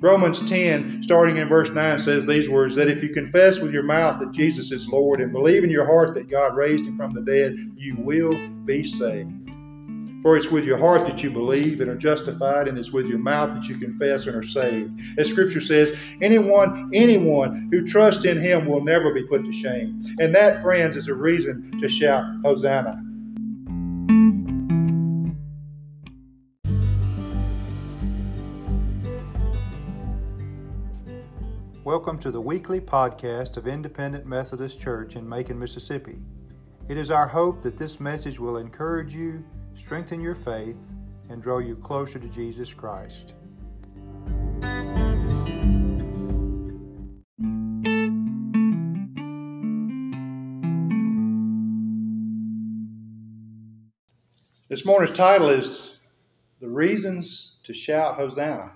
Romans 10, starting in verse 9, says these words, that if you confess with your mouth that Jesus is Lord and believe in your heart that God raised him from the dead, you will be saved. For it's with your heart that you believe and are justified, and it's with your mouth that you confess and are saved. As Scripture says, anyone who trusts in him will never be put to shame. And that, friends, is a reason to shout, Hosanna. Welcome to the weekly podcast of Independent Methodist Church in Macon, Mississippi. It is our hope that this message will encourage you, strengthen your faith, and draw you closer to Jesus Christ. This morning's title is The Reasons to Shout Hosanna.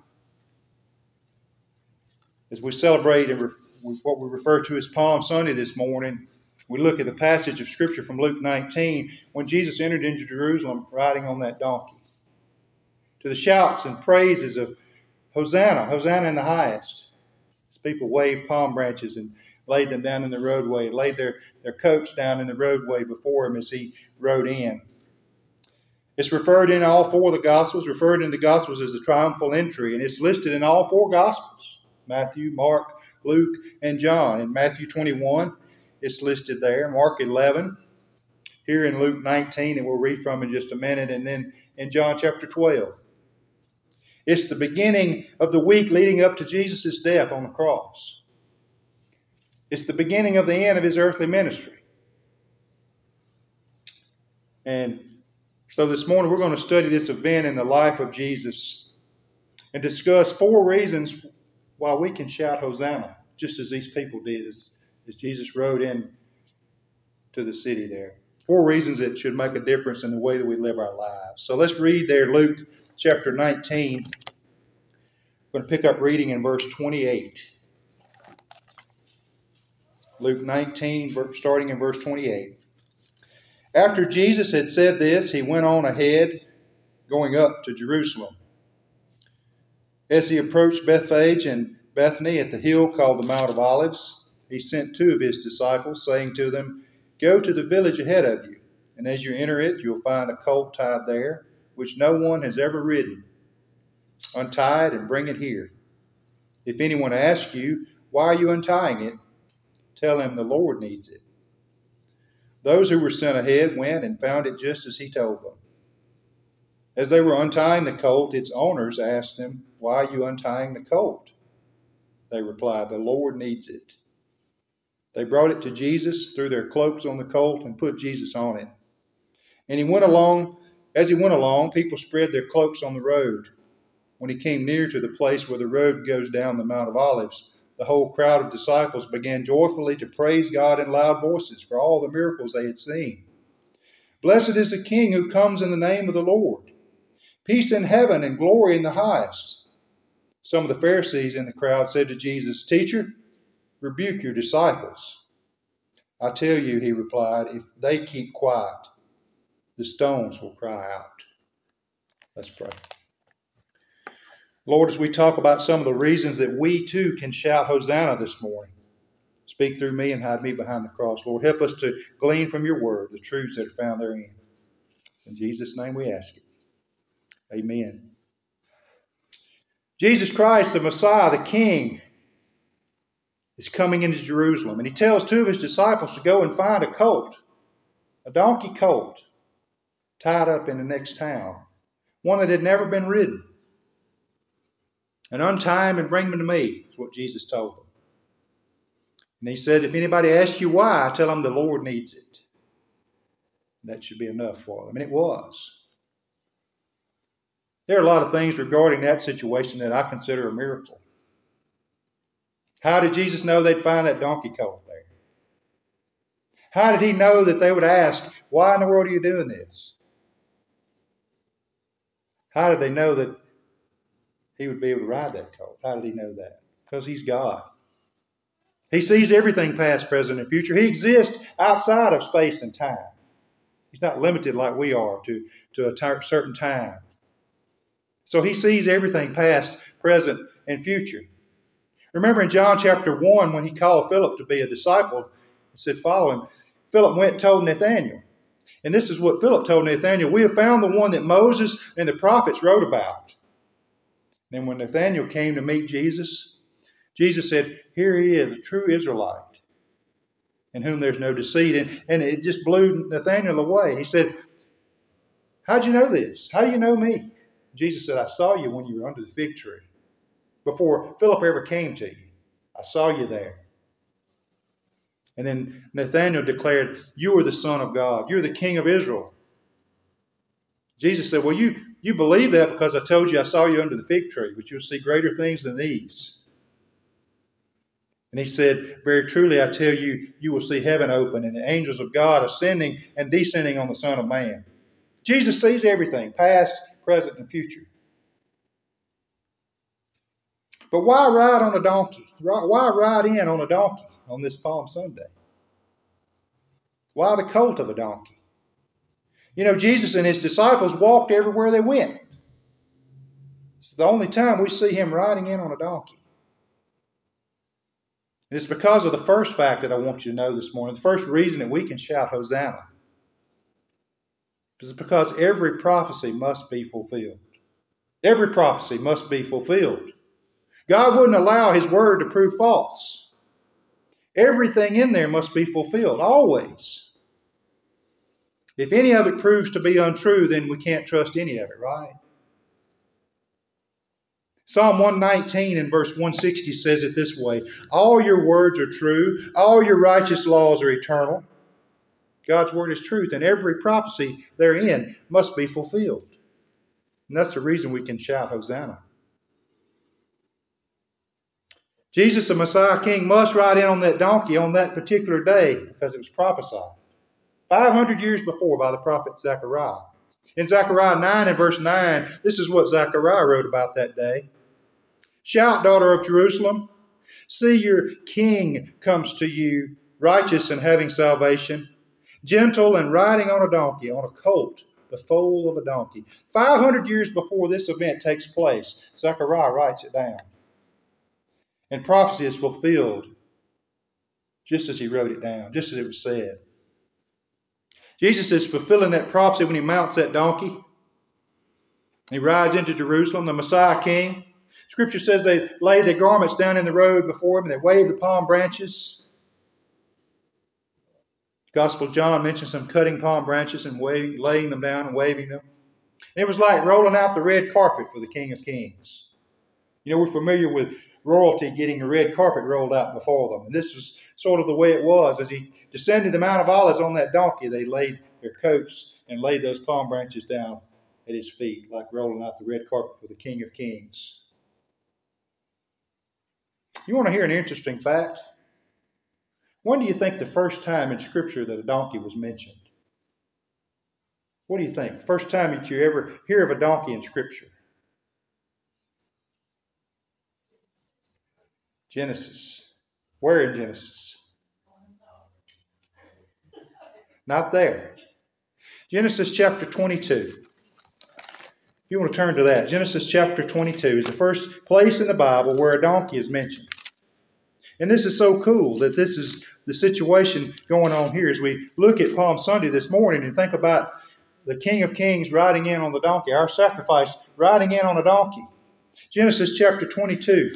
As we celebrate what we refer to as Palm Sunday this morning, we look at the passage of Scripture from Luke 19 when Jesus entered into Jerusalem riding on that donkey. To the shouts and praises of Hosanna, Hosanna in the highest. As people waved palm branches and laid them down in the roadway, laid their coats down in the roadway before him as he rode in. It's referred in all four of the Gospels, referred in the Gospels as the triumphal entry, and it's listed in all four Gospels. Matthew, Mark, Luke, and John. In Matthew 21, it's listed there. Mark 11, here in Luke 19, and we'll read from in just a minute, and then in John chapter 12. It's the beginning of the week leading up to Jesus' death on the cross. It's the beginning of the end of his earthly ministry. And so this morning we're going to study this event in the life of Jesus and discuss four reasons why we can shout Hosanna, just as these people did as Jesus rode in to the city there. Four reasons that should make a difference in the way that we live our lives. So let's read there Luke chapter 19. I'm going to pick up reading in verse 28. Luke 19, starting in verse 28. After Jesus had said this, he went on ahead, going up to Jerusalem. As he approached Bethphage and Bethany at the hill called the Mount of Olives, he sent two of his disciples, saying to them, "Go to the village ahead of you, and as you enter it, you'll find a colt tied there, which no one has ever ridden. Untie it and bring it here. If anyone asks you, 'Why are you untying it?' tell him the Lord needs it." Those who were sent ahead went and found it just as he told them. As they were untying the colt, its owners asked them, "Why are you untying the colt?" They replied, "The Lord needs it." They brought it to Jesus, threw their cloaks on the colt, and put Jesus on it. And as he went along, people spread their cloaks on the road. When he came near to the place where the road goes down the Mount of Olives, the whole crowd of disciples began joyfully to praise God in loud voices for all the miracles they had seen. "Blessed is the King who comes in the name of the Lord. Peace in heaven and glory in the highest." Some of the Pharisees in the crowd said to Jesus, "Teacher, rebuke your disciples." "I tell you," he replied, "if they keep quiet, the stones will cry out." Let's pray. Lord, as we talk about some of the reasons that we too can shout Hosanna this morning, speak through me and hide me behind the cross. Lord, help us to glean from your word the truths that are found therein. In Jesus' name we ask it. Amen. Jesus Christ, the Messiah, the King, is coming into Jerusalem. And he tells two of his disciples to go and find a colt, a donkey colt, tied up in the next town, one that had never been ridden. "And untie him and bring him to me," is what Jesus told them. And he said, "If anybody asks you why, tell them the Lord needs it." That should be enough for them. And it was. There are a lot of things regarding that situation that I consider a miracle. How did Jesus know they'd find that donkey colt there? How did he know that they would ask, "Why in the world are you doing this?" How did they know that he would be able to ride that colt? How did he know that? Because he's God. He sees everything past, present, and future. He exists outside of space and time. He's not limited like we are to a certain time. So he sees everything past, present, and future. Remember in John chapter 1, when he called Philip to be a disciple, he said, follow him. Philip went and told Nathanael. And this is what Philip told Nathanael. We have found the one that Moses and the prophets wrote about. Then when Nathanael came to meet Jesus, Jesus said, here he is, a true Israelite, in whom there's no deceit. And it just blew Nathanael away. He said, how'd you know this? How do you know me? Jesus said, I saw you when you were under the fig tree. Before Philip ever came to you, I saw you there. And then Nathanael declared, you are the Son of God. You're the King of Israel. Jesus said, well, you believe that because I told you I saw you under the fig tree, but you'll see greater things than these. And he said, very truly, I tell you, you will see heaven open and the angels of God ascending and descending on the Son of Man. Jesus sees everything, past, present, and future. But why ride on a donkey? Why ride in on a donkey on this Palm Sunday? Why the colt of a donkey? You know, Jesus and his disciples walked everywhere they went. It's the only time we see him riding in on a donkey. And it's because of the first fact that I want you to know this morning, the first reason that we can shout Hosanna. It's because every prophecy must be fulfilled. Every prophecy must be fulfilled. God wouldn't allow his word to prove false. Everything in there must be fulfilled, always. If any of it proves to be untrue, then we can't trust any of it, right? Psalm 119 and verse 160 says it this way, all your words are true, all your righteous laws are eternal. God's word is truth, and every prophecy therein must be fulfilled. And that's the reason we can shout Hosanna. Jesus, the Messiah King, must ride in on that donkey on that particular day because it was prophesied 500 years before by the prophet Zechariah. In Zechariah 9 and verse 9, this is what Zechariah wrote about that day. Shout, daughter of Jerusalem, see your king comes to you, righteous and having salvation, gentle and riding on a donkey, on a colt, the foal of a donkey. 500 years before this event takes place, Zechariah writes it down. And prophecy is fulfilled just as he wrote it down, just as it was said. Jesus is fulfilling that prophecy when he mounts that donkey. He rides into Jerusalem, the Messiah King. Scripture says they lay their garments down in the road before him and they wave the palm branches. The Gospel of John mentions them cutting palm branches and laying them down and waving them. And it was like rolling out the red carpet for the King of Kings. You know, we're familiar with royalty getting a red carpet rolled out before them. And this was sort of the way it was. As he descended the Mount of Olives on that donkey, they laid their coats and laid those palm branches down at his feet, like rolling out the red carpet for the King of Kings. You want to hear an interesting fact? When do you think the first time in Scripture that a donkey was mentioned? What do you think? First time that you ever hear of a donkey in Scripture? Genesis. Where in Genesis? Not there. Genesis chapter 22. If you want to turn to that, Genesis chapter 22 is the first place in the Bible where a donkey is mentioned. And this is so cool that this is the situation going on here as we look at Palm Sunday this morning and think about the King of Kings riding in on the donkey, our sacrifice riding in on a donkey. Genesis chapter 22.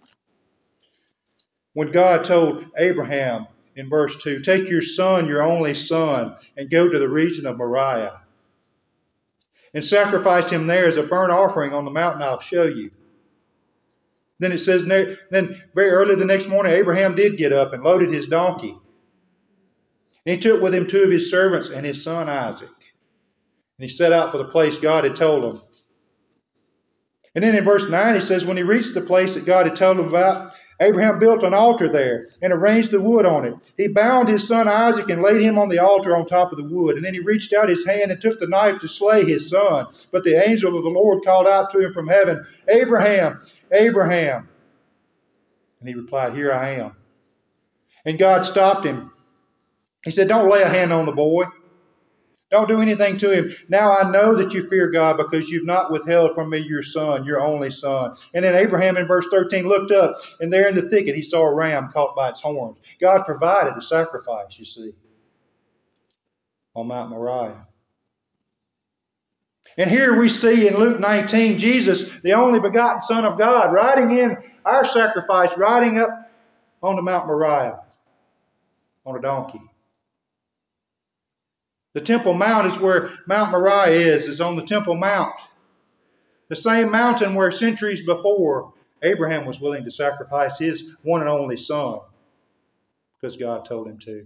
When God told Abraham in verse 2, take your son, your only son, and go to the region of Moriah and sacrifice him there as a burnt offering on the mountain I'll show you. Then it says, then very early the next morning, Abraham did get up and loaded his donkey. And he took with him 2 of his servants and his son Isaac. And he set out for the place God had told him. And then in verse 9, he says, when he reached the place that God had told him about, Abraham built an altar there and arranged the wood on it. He bound his son Isaac and laid him on the altar on top of the wood. And then he reached out his hand and took the knife to slay his son. But the angel of the Lord called out to him from heaven, Abraham, Abraham. And he replied, here I am. And God stopped him. He said, don't lay a hand on the boy. Don't do anything to him. Now I know that you fear God because you've not withheld from me your son, your only son. And then Abraham in verse 13 looked up, and there in the thicket he saw a ram caught by its horns. God provided the sacrifice, you see, on Mount Moriah. And here we see in Luke 19, Jesus, the only begotten Son of God, riding in our sacrifice, riding up onto Mount Moriah on a donkey. The Temple Mount is where Mount Moriah is on the Temple Mount. The same mountain where centuries before Abraham was willing to sacrifice his one and only son because God told him to.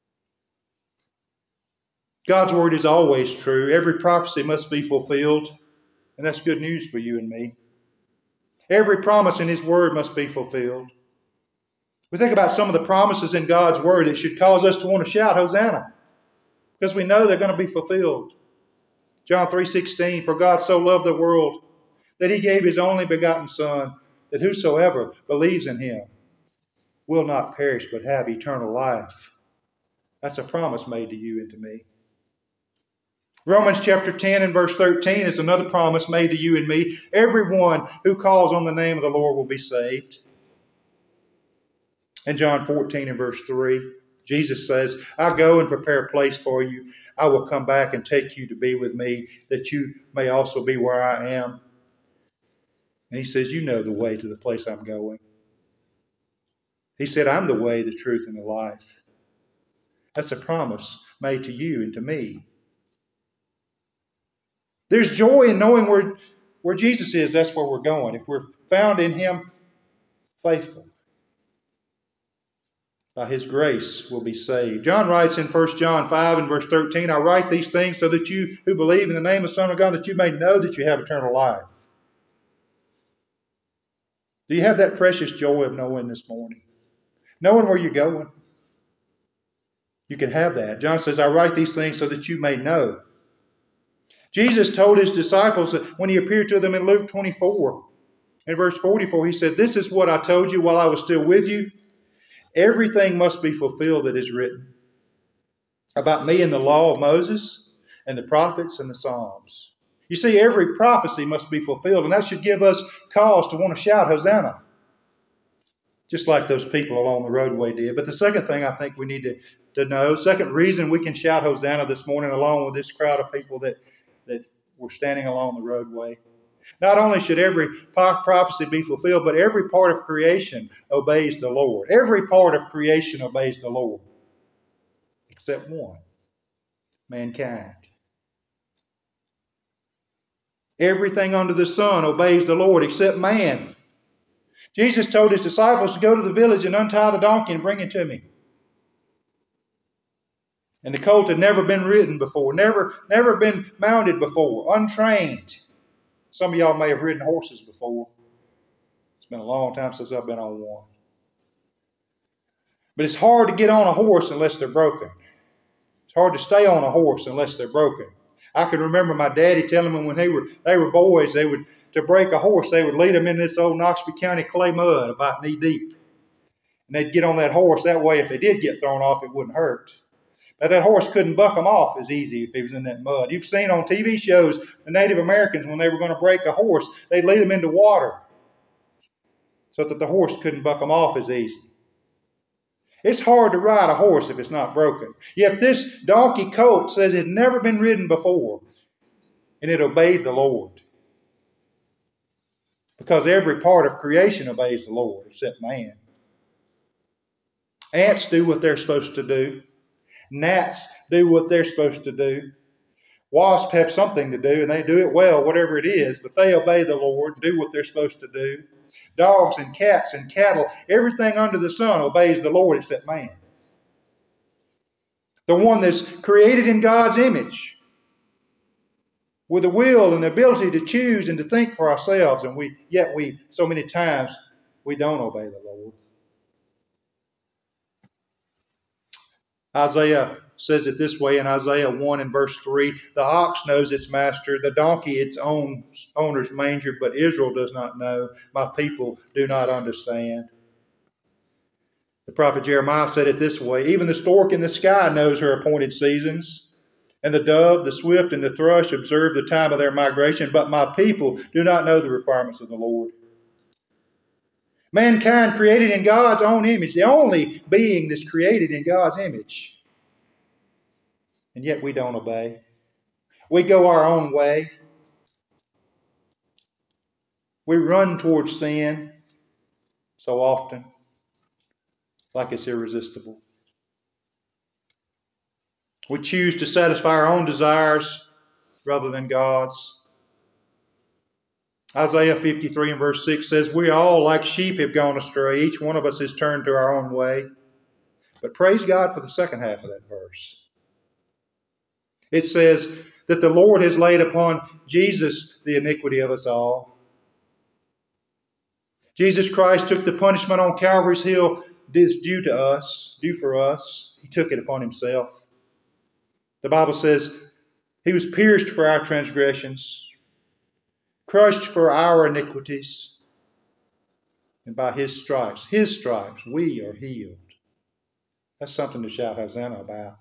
God's word is always true. Every prophecy must be fulfilled, and that's good news for you and me. Every promise in his word must be fulfilled. We think about some of the promises in God's word that should cause us to want to shout, Hosanna, because we know they're going to be fulfilled. John 3:16, for God so loved the world that he gave his only begotten Son, that whosoever believes in him will not perish but have eternal life. That's a promise made to you and to me. Romans chapter 10 and verse 13 is another promise made to you and me. Everyone who calls on the name of the Lord will be saved. In John 14 and verse 3, Jesus says, I go and prepare a place for you. I will come back and take you to be with me, that you may also be where I am. And he says, you know the way to the place I'm going. He said, I'm the way, the truth, and the life. That's a promise made to you and to me. There's joy in knowing where Jesus is. That's where we're going. If we're found in him faithful, by his grace we'll be saved. John writes in 1 John 5 and verse 13, I write these things so that you who believe in the name of the Son of God, that you may know that you have eternal life. Do you have that precious joy of knowing this morning? Knowing where you're going? You can have that. John says, I write these things so that you may know. Jesus told his disciples that when he appeared to them in Luke 24, in verse 44, he said, this is what I told you while I was still with you. Everything must be fulfilled that is written about me in the law of Moses and the prophets and the Psalms. You see, every prophecy must be fulfilled, and that should give us cause to want to shout, Hosanna, just like those people along the roadway did. But the second thing I think we need to know, second reason we can shout Hosanna this morning along with this crowd of people that were standing along the roadway. Not only should every prophecy be fulfilled, but every part of creation obeys the Lord. Every part of creation obeys the Lord, except one, mankind. Everything under the sun obeys the Lord except man. Jesus told his disciples to go to the village and untie the donkey and bring it to me. And the colt had never been ridden before, never been mounted before, untrained. Some of y'all may have ridden horses before. It's been a long time since I've been on one. But it's hard to get on a horse unless they're broken. It's hard to stay on a horse unless they're broken. I can remember my daddy telling me when they were boys, to break a horse, they would lead them in this old Knoxville County clay mud about knee deep. And they'd get on that horse. That way, if they did get thrown off, it wouldn't hurt. But that horse couldn't buck them off as easy if he was in that mud. You've seen on TV shows the Native Americans, when they were going to break a horse, they'd lead them into water so that the horse couldn't buck them off as easy. It's hard to ride a horse if it's not broken. Yet this donkey colt says it had never been ridden before, and it obeyed the Lord. Because every part of creation obeys the Lord except man. Ants do what they're supposed to do. Gnats do what they're supposed to do. Wasps have something to do, and they do it well, whatever it is, but they obey the Lord, do what they're supposed to do. Dogs and cats and cattle, everything under the sun obeys the Lord except man. The one that's created in God's image, with the will and the ability to choose and to think for ourselves, and yet so many times we don't obey the Lord. Isaiah says it this way in Isaiah 1 and verse 3, the ox knows its master, the donkey its owner's manger, but Israel does not know. My people do not understand. The prophet Jeremiah said it this way, even the stork in the sky knows her appointed seasons, And the dove, the swift, and the thrush observe the time of their migration, but my people do not know the requirements of the Lord. Mankind created in God's own image, the only being that's created in God's image. And yet we don't obey. We go our own way. We run towards sin so often, like it's irresistible. We choose to satisfy our own desires rather than God's. Isaiah 53 and verse 6 says, we all like sheep have gone astray. Each one of us has turned to our own way. But praise God for the second half of that verse. It says that the Lord has laid upon Jesus the iniquity of us all. Jesus Christ took the punishment on Calvary's hill that's due for us. He took it upon himself. The Bible says he was pierced for our transgressions, crushed for our iniquities, and by his stripes, we are healed. That's something to shout Hosanna about.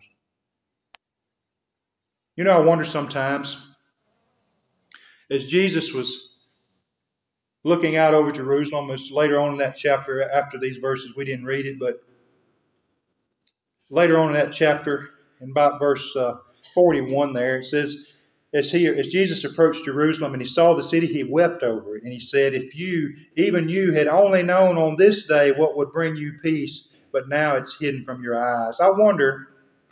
You know, I wonder sometimes, as Jesus was looking out over Jerusalem, as later on in that chapter, after these verses, we didn't read it, but later on in that chapter, in about verse 41 there, it says, as Jesus approached Jerusalem and he saw the city, he wept over it. And he said, if you, even you, had only known on this day what would bring you peace, but now it's hidden from your eyes. I wonder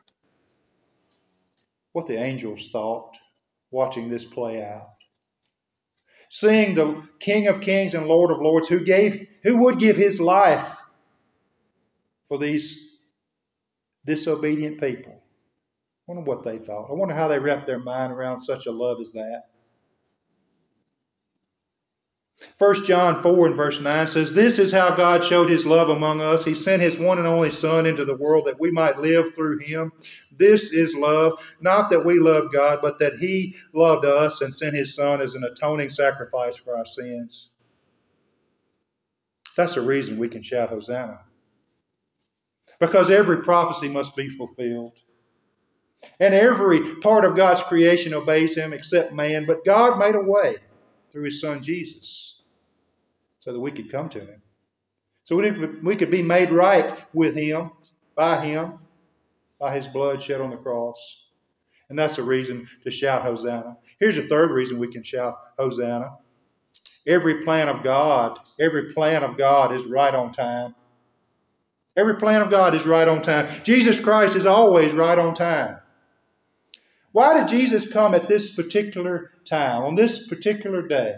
what the angels thought watching this play out. Seeing the King of Kings and Lord of Lords who would give his life for these disobedient people. I wonder what they thought. I wonder how they wrapped their mind around such a love as that. 1 John 4 and verse 9 says, this is how God showed his love among us. He sent his one and only Son into the world that we might live through him. This is love, not that we love God, but that he loved us and sent his Son as an atoning sacrifice for our sins. That's the reason we can shout Hosanna. Because every prophecy must be fulfilled. And every part of God's creation obeys him except man. But God made a way through his Son Jesus so that we could come to him. So we could be made right with him, by his blood shed on the cross. And that's a reason to shout Hosanna. Here's a third reason we can shout Hosanna. Every plan of God is right on time. Every plan of God is right on time. Jesus Christ is always right on time. Why did Jesus come at this particular time, on this particular day?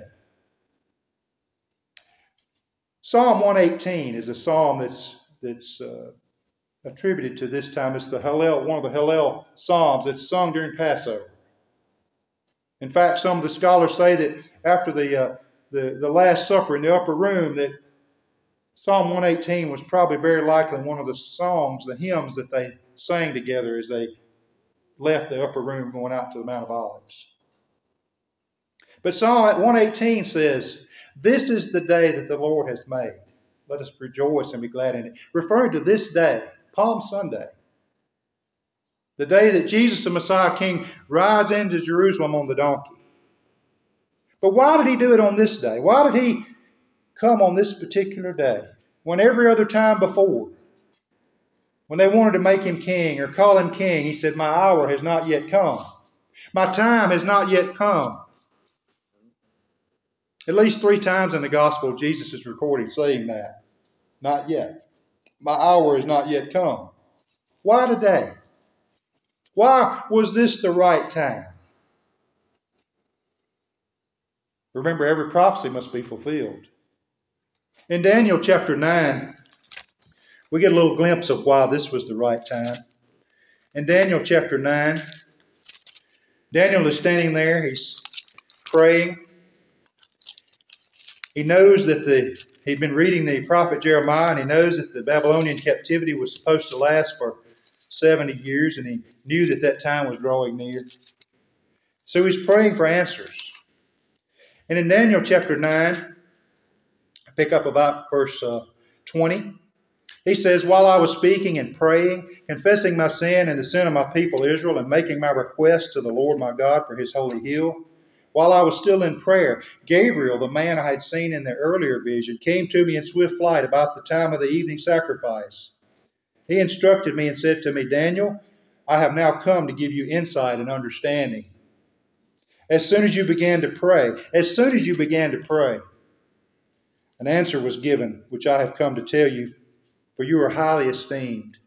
Psalm 118 is a psalm that's attributed to this time. It's the Hallel, one of the Hallel psalms that's sung during Passover. In fact, some of the scholars say that after the Last Supper in the upper room, that Psalm 118 was probably very likely one of the songs, the hymns that they sang together as they left the upper room going out to the Mount of Olives. But Psalm 118 says, this is the day that the Lord has made. Let us rejoice and be glad in it. Referring to this day, Palm Sunday, the day that Jesus, the Messiah King, rides into Jerusalem on the donkey. But why did he do it on this day? Why did he come on this particular day when every other time before, when they wanted to make him king or call him king, he said, my hour has not yet come. My time has not yet come. At least 3 times in the gospel, Jesus is recorded saying that. Not yet. My hour has not yet come. Why today? Why was this the right time? Remember, every prophecy must be fulfilled. In Daniel chapter 9, we get a little glimpse of why this was the right time. In Daniel chapter 9, Daniel is standing there. He's praying. He knows that he'd been reading the prophet Jeremiah, and he knows that the Babylonian captivity was supposed to last for 70 years, and he knew that that time was drawing near. So he's praying for answers. And in Daniel chapter 9, I pick up about verse 20. He says, while I was speaking and praying, confessing my sin and the sin of my people Israel, and making my request to the Lord my God for his holy hill, while I was still in prayer, Gabriel, the man I had seen in the earlier vision, came to me in swift flight about the time of the evening sacrifice. He instructed me and said to me, Daniel, I have now come to give you insight and understanding. As soon as you began to pray, an answer was given, which I have come to tell you, for you are highly esteemed.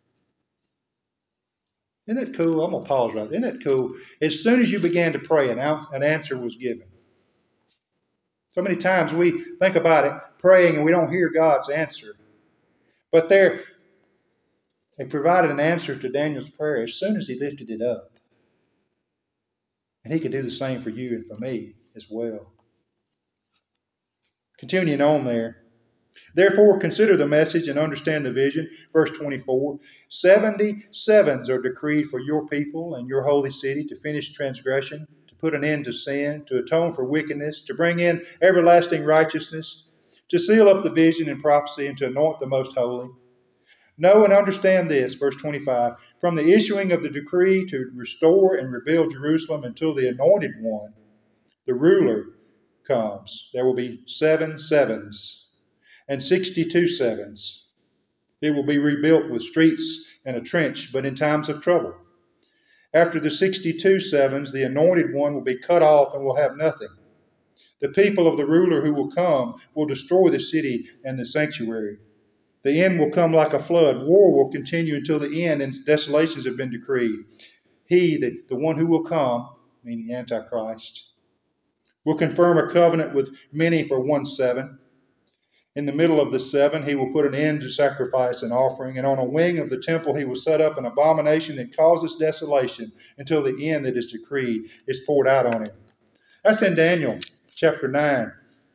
Isn't that cool? I'm going to pause right there. Isn't that cool? As soon as you began to pray, an answer was given. So many times we think about it, praying, and we don't hear God's answer. But they provided an answer to Daniel's prayer as soon as he lifted it up. And he could do the same for you and for me as well. Continuing on there. Therefore, consider the message and understand the vision. Verse 24, 77s are decreed for your people and your holy city to finish transgression, to put an end to sin, to atone for wickedness, to bring in everlasting righteousness, to seal up the vision and prophecy, and to anoint the most holy. Know and understand this, verse 25, from the issuing of the decree to restore and rebuild Jerusalem until the anointed one, the ruler, comes. There will be 7 sevens and 62 sevens. It will be rebuilt with streets and a trench, but in times of trouble. After the 62 sevens, the anointed one will be cut off and will have nothing. The people of the ruler who will come will destroy the city and the sanctuary. The end will come like a flood. War will continue until the end, and desolations have been decreed. He, the one who will come, meaning Antichrist, will confirm a covenant with many for 1 7. In the middle of the 7, he will put an end to sacrifice and offering, and on a wing of the temple he will set up an abomination that causes desolation until the end that is decreed is poured out on it. That's in Daniel chapter 9.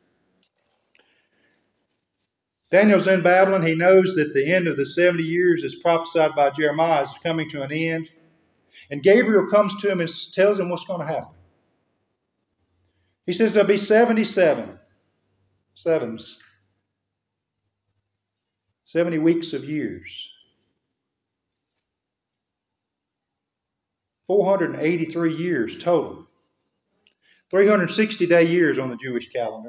Daniel's in Babylon. He knows that the end of the 70 years as prophesied by Jeremiah is coming to an end. And Gabriel comes to him and tells him what's going to happen. He says there'll be 77 sevens. 70 weeks of years. 483 years total. 360-day years on the Jewish calendar.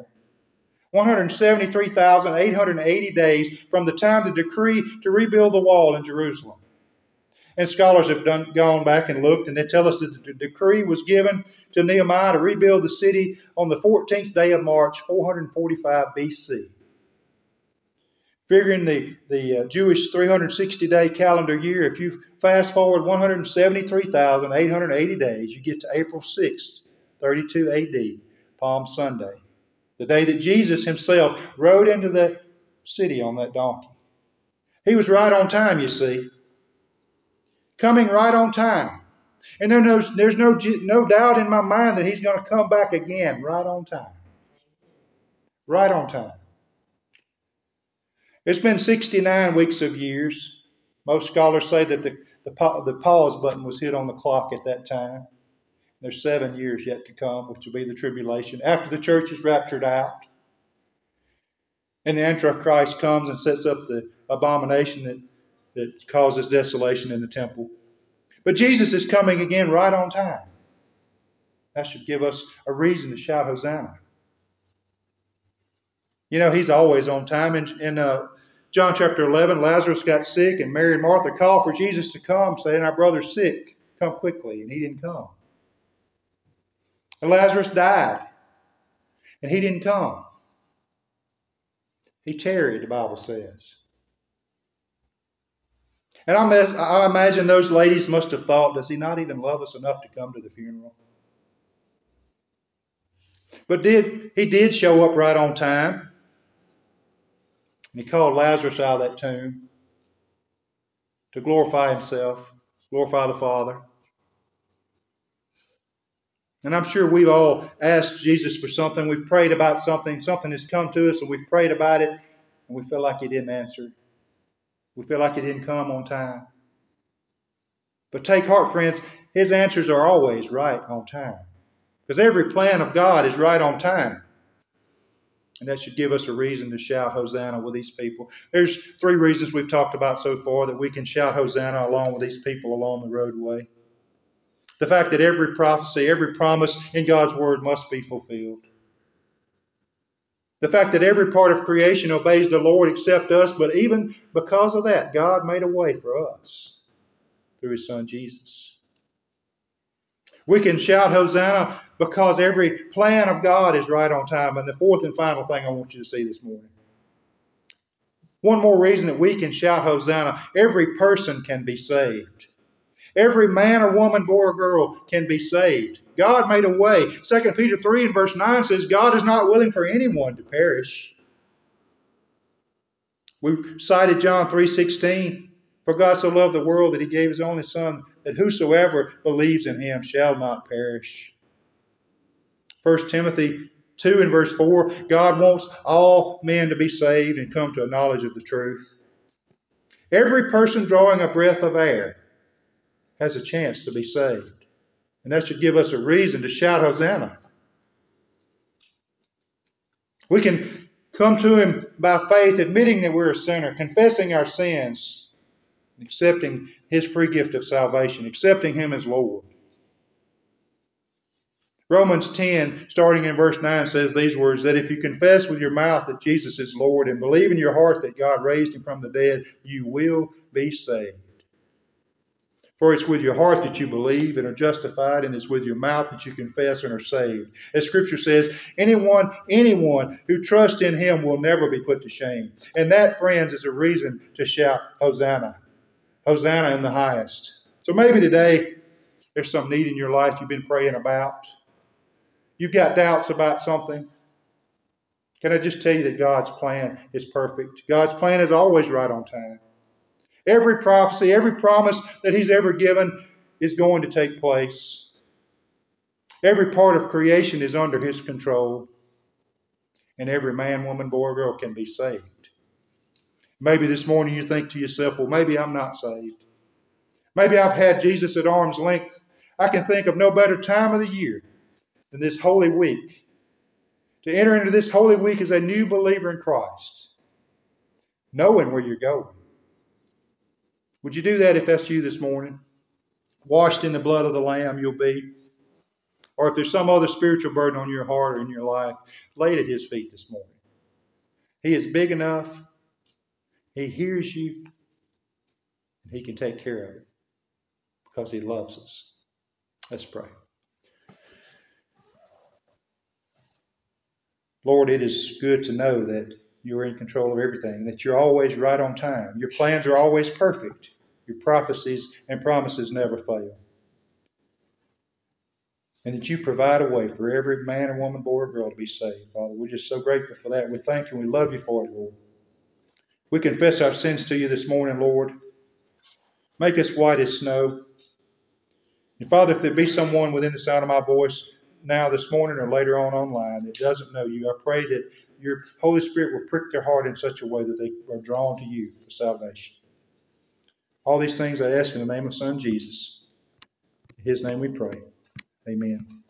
173,880 days from the time the decree to rebuild the wall in Jerusalem. And scholars have gone back and looked, and they tell us that the decree was given to Nehemiah to rebuild the city on the 14th day of March, 445 BC. Figuring the Jewish 360-day calendar year, if you fast forward 173,880 days, you get to April 6th, 32 AD, Palm Sunday, the day that Jesus himself rode into the city on that donkey. He was right on time, you see. Coming right on time. And there's no doubt in my mind that he's going to come back again right on time. Right on time. It's been 69 weeks of years. Most scholars say that the pause button was hit on the clock at that time. There's 7 years yet to come, which will be the tribulation. After the church is raptured out, and the Antichrist comes and sets up the abomination that causes desolation in the temple. But Jesus is coming again right on time. That should give us a reason to shout Hosanna. You know, he's always on time. In John chapter 11, Lazarus got sick, and Mary and Martha called for Jesus to come, saying, our brother's sick. Come quickly. And he didn't come. And Lazarus died, and he didn't come. He tarried, the Bible says. And I imagine those ladies must have thought, does he not even love us enough to come to the funeral? But he did show up right on time. And he called Lazarus out of that tomb to glorify himself, glorify the Father. And I'm sure we've all asked Jesus for something. We've prayed about something. Something has come to us and we've prayed about it. And we feel like he didn't answer. We feel like he didn't come on time. But take heart, friends. His answers are always right on time. Because every plan of God is right on time. And that should give us a reason to shout Hosanna with these people. There's 3 reasons we've talked about so far that we can shout Hosanna along with these people along the roadway. The fact that every prophecy, every promise in God's Word must be fulfilled. The fact that every part of creation obeys the Lord except us, but even because of that, God made a way for us through His Son Jesus. We can shout Hosanna because every plan of God is right on time. And the 4th and final thing I want you to see this morning. One more reason that we can shout Hosanna: every person can be saved. Every man or woman, boy or girl can be saved. God made a way. 2 Peter 3 and verse 9 says, God is not willing for anyone to perish. We cited John 3:16. For God so loved the world that He gave His only Son, that whosoever believes in Him shall not perish. 1 Timothy 2 and verse 4, God wants all men to be saved and come to a knowledge of the truth. Every person drawing a breath of air has a chance to be saved. And that should give us a reason to shout Hosanna. We can come to Him by faith, admitting that we're a sinner, confessing our sins, accepting His free gift of salvation, accepting Him as Lord. Romans 10, starting in verse 9, says these words, that if you confess with your mouth that Jesus is Lord and believe in your heart that God raised Him from the dead, you will be saved. For it's with your heart that you believe and are justified, and it's with your mouth that you confess and are saved. As Scripture says, anyone who trusts in Him will never be put to shame. And that, friends, is a reason to shout Hosanna. Hosanna in the highest. So maybe today there's some need in your life you've been praying about. You've got doubts about something. Can I just tell you that God's plan is perfect? God's plan is always right on time. Every prophecy, every promise that He's ever given is going to take place. Every part of creation is under His control. And every man, woman, boy, or girl can be saved. Maybe this morning you think to yourself, well, maybe I'm not saved. Maybe I've had Jesus at arm's length. I can think of no better time of the year than this Holy Week. To enter into this Holy Week as a new believer in Christ, knowing where you're going. Would you do that if that's you this morning? Washed in the blood of the Lamb you'll be. Or if there's some other spiritual burden on your heart or in your life, lay it at His feet this morning. He is big enough. He hears you. And He can take care of it because He loves us. Let's pray. Lord, it is good to know that You're in control of everything, that You're always right on time. Your plans are always perfect. Your prophecies and promises never fail. And that You provide a way for every man or woman, boy or girl to be saved. Father, we're just so grateful for that. We thank You and we love You for it, Lord. We confess our sins to You this morning, Lord. Make us white as snow. And Father, if there be someone within the sound of my voice now this morning or later on online that doesn't know You, I pray that Your Holy Spirit will prick their heart in such a way that they are drawn to You for salvation. All these things I ask in the name of Son Jesus. In His name we pray. Amen.